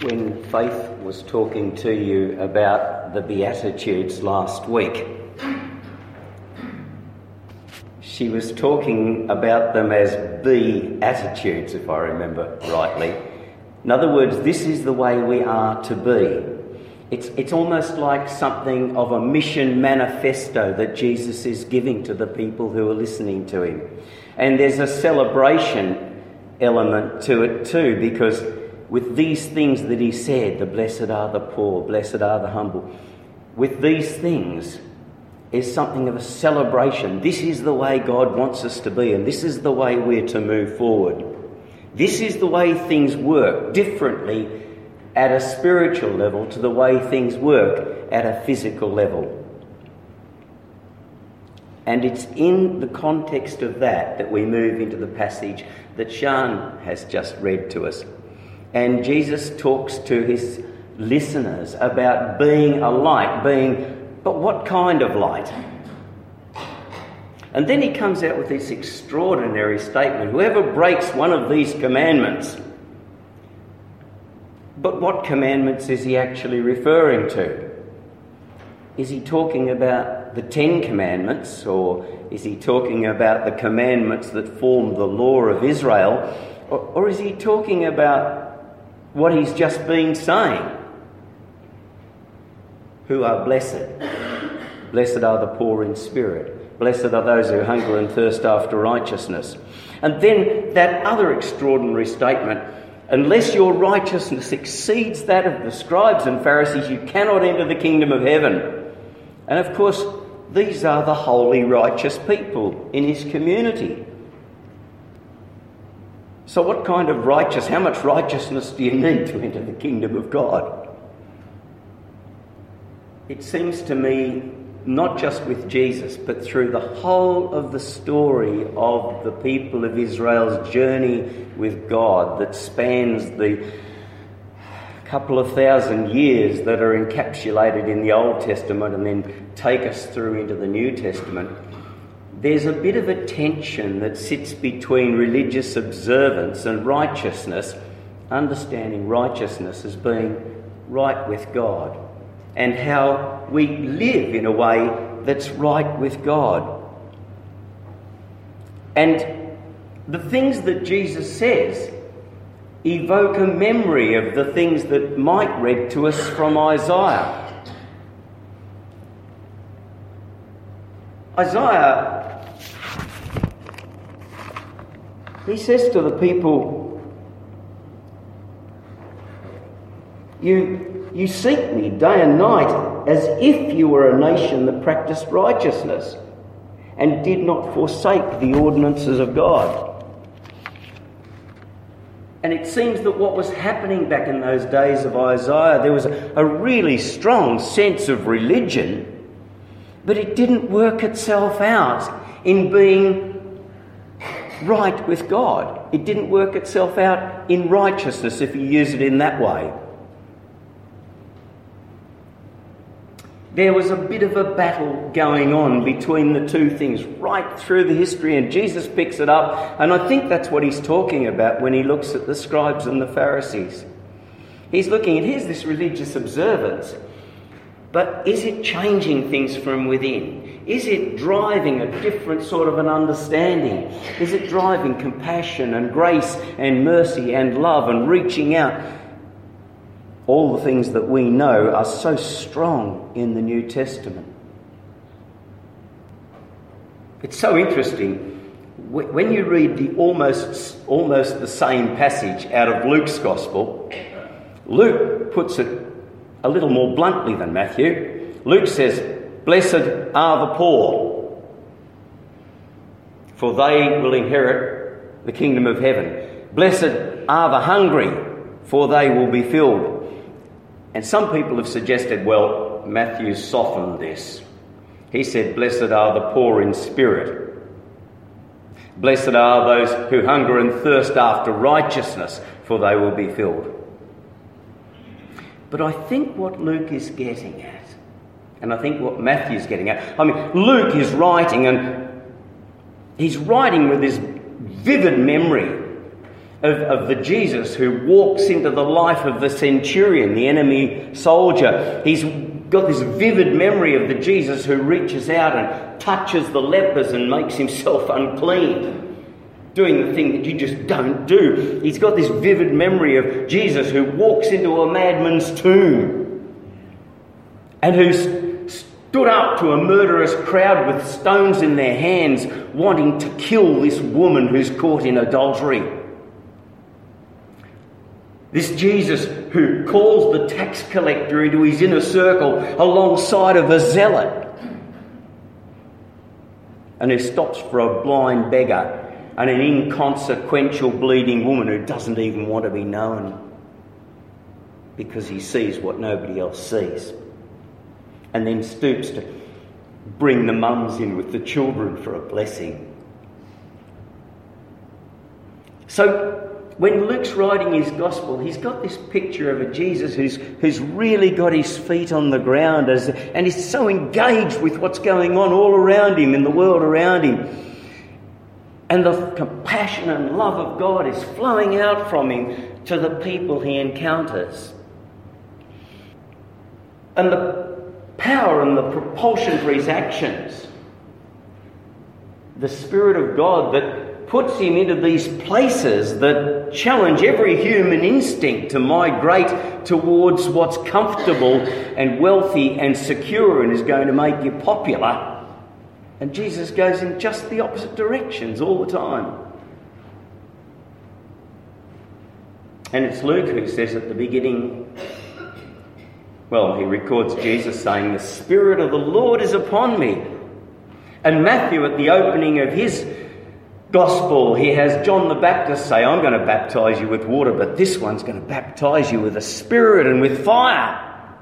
When Faith was talking to you about the Beatitudes last week, she was talking about them as be-attitudes, if I remember rightly. In other words, this is the way we are to be. It's almost like something of a mission manifesto that Jesus is giving to the people who are listening to him. And there's a celebration element to it too, because with these things that he said, the blessed are the poor, blessed are the humble, with these things is something of a celebration. This is the way God wants us to be, and this is the way we're to move forward. This is the way things work differently at a spiritual level to the way things work at a physical level. And it's in the context of that we move into the passage that Sean has just read to us. And Jesus talks to his listeners about being a light, but what kind of light? And then he comes out with this extraordinary statement: whoever breaks one of these commandments. But what commandments is he actually referring to? Is he talking about the 10 commandments, or is he talking about the commandments that form the law of Israel, or is he talking about what he's just been saying? Who are blessed? Blessed are the poor in spirit. Blessed are those who hunger and thirst after righteousness. And then that other extraordinary statement: unless your righteousness exceeds that of the scribes and Pharisees, you cannot enter the kingdom of heaven. And of course, these are the holy, righteous people in his community. So what kind of how much righteousness do you need to enter the kingdom of God? It seems to me, not just with Jesus, but through the whole of the story of the people of Israel's journey with God that spans the couple of thousand years that are encapsulated in the Old Testament and then take us through into the New Testament, there's a bit of a tension that sits between religious observance and righteousness, understanding righteousness as being right with God, and how we live in a way that's right with God. And the things that Jesus says evoke a memory of the things that Mike read to us from Isaiah. Isaiah, he says to the people, You seek me day and night as if you were a nation that practiced righteousness and did not forsake the ordinances of God. And it seems that what was happening back in those days of Isaiah, there was a really strong sense of religion, but it didn't work itself out in being right with God. It didn't work itself out in righteousness, if you use it in that way. There was a bit of a battle going on between the two things right through the history, and Jesus picks it up, and I think that's what he's talking about when he looks at the scribes and the Pharisees. He's looking at, here's this religious observance, but is it changing things from within? Is it driving a different sort of an understanding? Is it driving compassion and grace and mercy and love and reaching out? All the things that we know are so strong in the New Testament. It's so interesting. When you read the almost the same passage out of Luke's Gospel, Luke puts it a little more bluntly than Matthew. Luke says, "Blessed are the poor, for they will inherit the kingdom of heaven. Blessed are the hungry, for they will be filled." And some people have suggested, well, Matthew softened this. He said, "Blessed are the poor in spirit. Blessed are those who hunger and thirst after righteousness, for they will be filled." But I think what Luke is getting at, and I think what Matthew's getting at, Luke is writing, and he's writing with this vivid memory of the Jesus who walks into the life of the centurion, the enemy soldier. He's got this vivid memory of the Jesus who reaches out and touches the lepers and makes himself unclean, doing the thing that you just don't do. He's got this vivid memory of Jesus who walks into a madman's tomb and who stood up to a murderous crowd with stones in their hands, wanting to kill this woman who's caught in adultery. This Jesus who calls the tax collector into his inner circle alongside of a zealot, and who stops for a blind beggar and an inconsequential bleeding woman who doesn't even want to be known because he sees what nobody else sees, and then stoops to bring the mums in with the children for a blessing. So when Luke's writing his gospel, he's got this picture of a Jesus who's really got his feet on the ground and is so engaged with what's going on all around him, in the world around him. And the compassion and love of God is flowing out from him to the people he encounters. And the power and the propulsion for his actions, the Spirit of God that puts him into these places that challenge every human instinct to migrate towards what's comfortable and wealthy and secure and is going to make you popular. And Jesus goes in just the opposite directions all the time. And it's Luke who says at the beginning, well, he records Jesus saying, "The Spirit of the Lord is upon me." And Matthew, at the opening of his Gospel, he has John the Baptist say, "I'm going to baptise you with water, but this one's going to baptise you with the Spirit and with fire."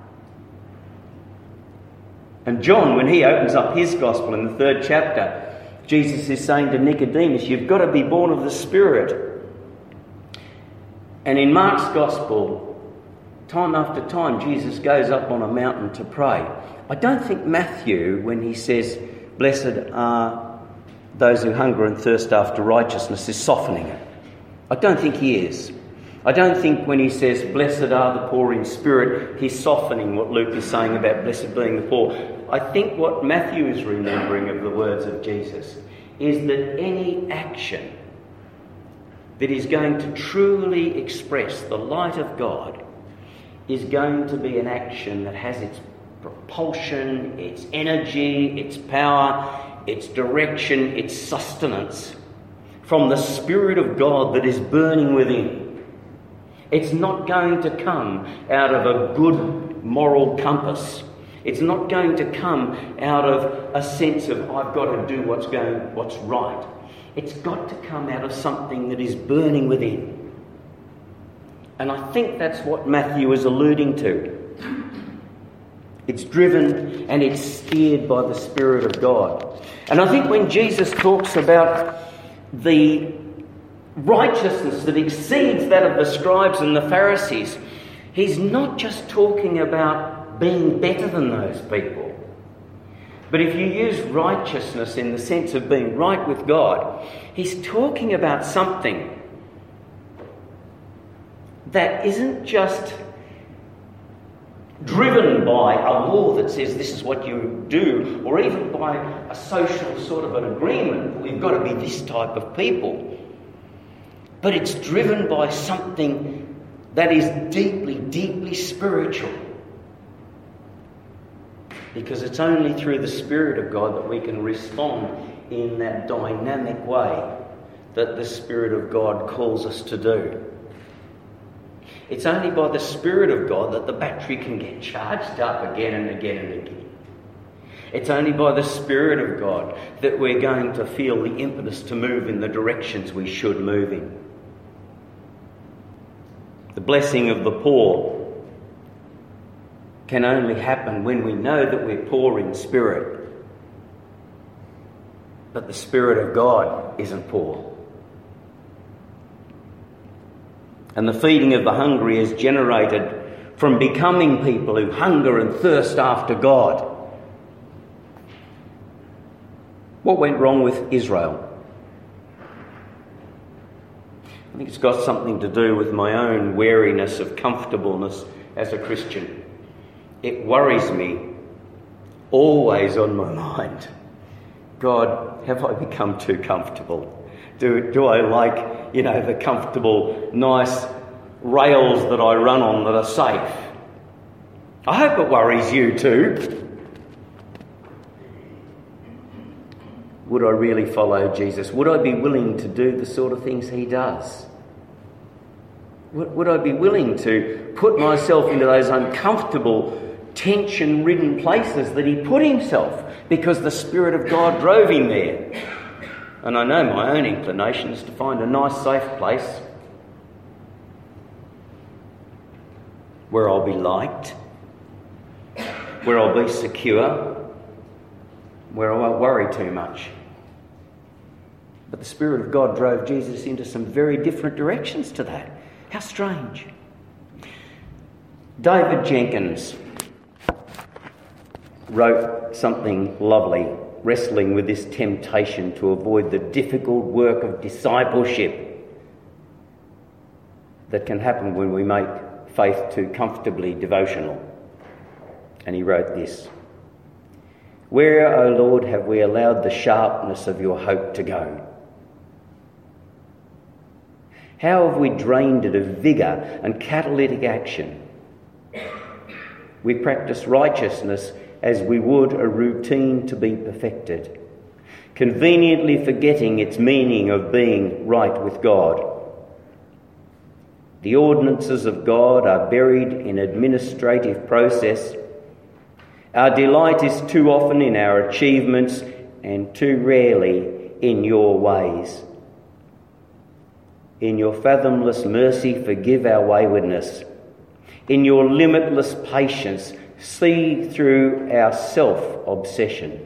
And John, when he opens up his Gospel in the 3rd chapter, Jesus is saying to Nicodemus, "You've got to be born of the Spirit." And in Mark's Gospel, time after time, Jesus goes up on a mountain to pray. I don't think Matthew, when he says, "Blessed are those who hunger and thirst after righteousness," is softening it. I don't think he is. I don't think when he says, "Blessed are the poor in spirit," he's softening what Luke is saying about blessed being the poor. I think what Matthew is remembering of the words of Jesus is that any action that is going to truly express the light of God is going to be an action that has its propulsion, its energy, its power, its direction, its sustenance from the Spirit of God that is burning within. It's not going to come out of a good moral compass. It's not going to come out of a sense of, I've got to do what's right. It's got to come out of something that is burning within. And I think that's what Matthew is alluding to. It's driven and it's steered by the Spirit of God. And I think when Jesus talks about the righteousness that exceeds that of the scribes and the Pharisees, he's not just talking about being better than those people. But if you use righteousness in the sense of being right with God, he's talking about something that isn't just driven by a law that says this is what you do, or even by a social sort of an agreement, we've got to be this type of people. But it's driven by something that is deeply, deeply spiritual. Because it's only through the Spirit of God that we can respond in that dynamic way that the Spirit of God calls us to do. It's only by the Spirit of God that the battery can get charged up again and again and again. It's only by the Spirit of God that we're going to feel the impetus to move in the directions we should move in. The blessing of the poor can only happen when we know that we're poor in spirit. But the Spirit of God isn't poor. And the feeding of the hungry is generated from becoming people who hunger and thirst after God. What went wrong with Israel? I think it's got something to do with my own wariness of comfortableness as a Christian. It worries me, always on my mind. God, have I become too comfortable? Do I like, the comfortable, nice rails that I run on that are safe? I hope it worries you too. Would I really follow Jesus? Would I be willing to do the sort of things he does? Would I be willing to put myself into those uncomfortable, tension-ridden places that he put himself because the Spirit of God drove him there? And I know my own inclination is to find a nice, safe place where I'll be liked, where I'll be secure, where I won't worry too much. But the Spirit of God drove Jesus into some very different directions to that. How strange. David Jenkins wrote something lovely, wrestling with this temptation to avoid the difficult work of discipleship that can happen when we make faith too comfortably devotional. And he wrote this: "Where, O Lord, have we allowed the sharpness of your hope to go? How have we drained it of vigour and catalytic action? We practice righteousness as we would a routine to be perfected, conveniently forgetting its meaning of being right with God. The ordinances of God are buried in administrative process. Our delight is too often in our achievements and too rarely in your ways. In your fathomless mercy, forgive our waywardness. In your limitless patience, see through our self-obsession.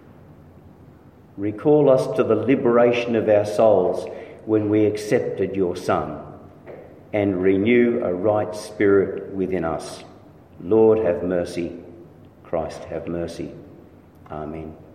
Recall us to the liberation of our souls when we accepted your Son, and renew a right spirit within us. Lord, have mercy. Christ, have mercy. Amen."